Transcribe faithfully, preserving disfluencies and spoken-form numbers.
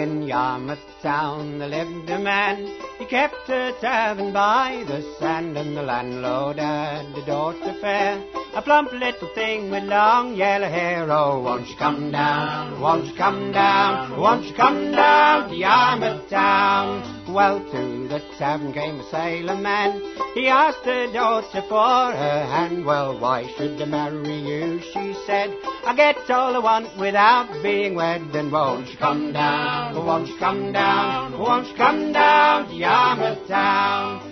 In Yarmouth town there lived a man. He kept a tavern by the sand, and the landlord had a daughter fair, a plump little thing with long yellow hair. Oh, won't you come down, won't you come down, won't you come down to Yarmouth town? Well, to the tavern came a sailor man. He asked the daughter for her hand. Well, why should I marry you, she said. I get all I want without being wed. And won't you come down, won't you come down, won't you come down to Yarmouth town?